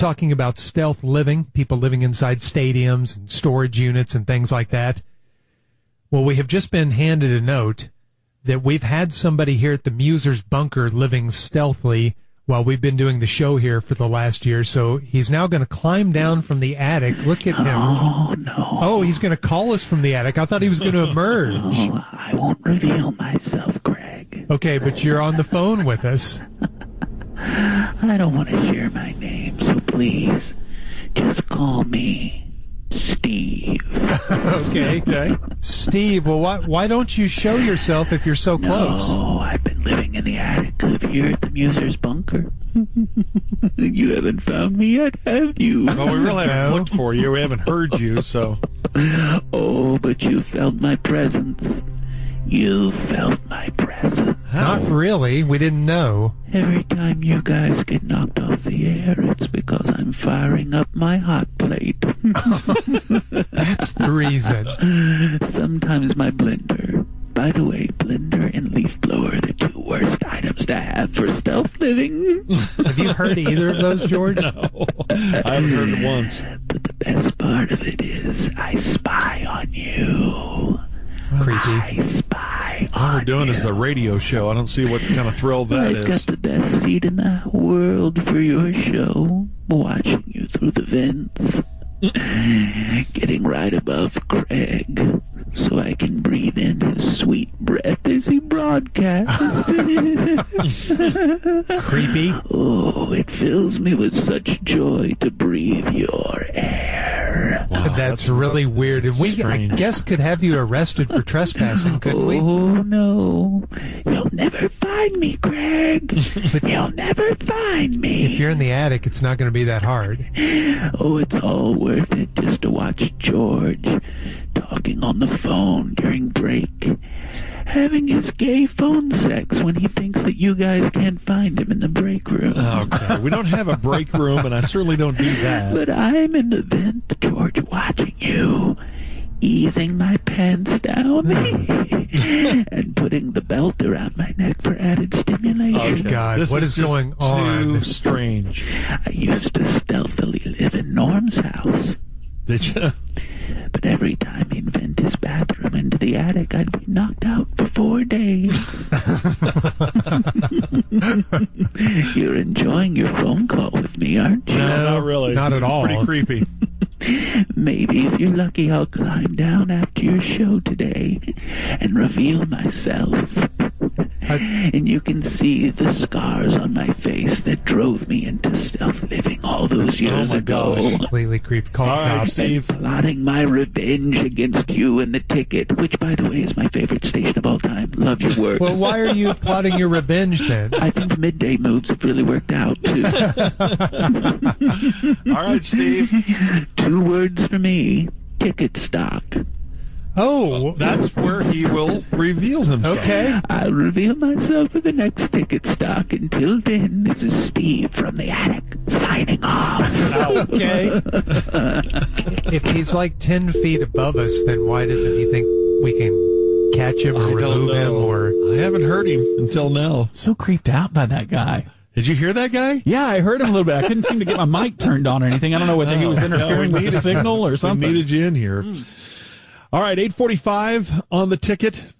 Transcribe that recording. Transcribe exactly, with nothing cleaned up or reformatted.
talking about stealth living, people living inside stadiums and storage units and things like that. Well, we have just been handed a note that we've had somebody here at the Muser's Bunker living stealthily while we've been doing the show here for the last year. So he's now going to climb down from the attic. Look at him. Oh, no. Oh, he's going to call us from the attic. I thought he was going to emerge. Oh, I won't reveal myself, Craig. Okay, but you're on the phone with us. I don't want to share my name, so please, just call me Steve. Okay, okay. Steve, well, why, why don't you show yourself if you're so close? No, I've been living in the attic of here at the Muser's Bunker. You haven't found me yet, have you? Well, we really haven't No. looked for you. We haven't heard you, so. Oh, but you felt my presence. You felt my presence. Not really. We didn't know. Every time you guys get knocked off the air, it's because I'm firing up my hot plate. That's the reason. Sometimes my blender. By the way, blender and leaf blower are the two worst items to have for stealth living. Have you heard either of those, George? No, I haven't heard it once. But the best part of it is I spy on you. Creepy. I spy All on we're doing you. is a radio show. I don't see what kind of thrill that I've is. got the best seat in the world for your show, watching you through the vents. Getting right above Craig, so I can breathe in his sweet breath as he broadcasts. Creepy. Oh, it fills me with such joy to breathe your air. Wow, that's, really weird. And we, I strange. guess, could have you arrested for trespassing, couldn't we? Oh, no. You'll never find me, Craig. You'll never find me. If you're in the attic, it's not going to be that hard. Oh, it's all worth it just to watch George talking on the phone during break, having his gay phone sex when he thinks that you guys can't find him in the break room. Okay, we don't have a break room, and I certainly don't do that. But I'm in the vent, George, watching you, easing my pants down and putting the belt around my neck for added stimulation. Oh, God, This what is is just going Too on? strange. I used to stealthily live in Norm's house. Did you? But every time he'd vent his bathroom into the attic, I'd be knocked out for four days. You're enjoying your phone call with me, aren't you? No, not really. Not at all. Pretty creepy. Maybe if you're lucky, I'll climb down after your show today and reveal myself. And you can see the scars on my face that drove me into stealth living all those years my ago. gosh. Completely creepy. Call All the right, cops. Steve. Plotting my revenge against you and the Ticket, which, by the way, is my favorite station of all time. Love your work. Well, why are you plotting your revenge then? I think the midday moves have really worked out, too. All right, Steve. Two words for me, Ticket stock. Oh, That's where he will reveal himself. okay. I'll reveal myself for the next Ticket stock. Until then, this is Steve from the attic, signing off. Okay. If he's like ten feet above us, then why doesn't he think we can catch him or I don't remove him? know. Or I haven't heard him until now. So creeped out by that guy. Did you hear that guy? Yeah, I heard him a little bit. I couldn't seem to get my mic turned on or anything. I don't know whether he was No, interfering we with the needed- signal or something. We needed you in here. All right, eight forty-five on the Ticket.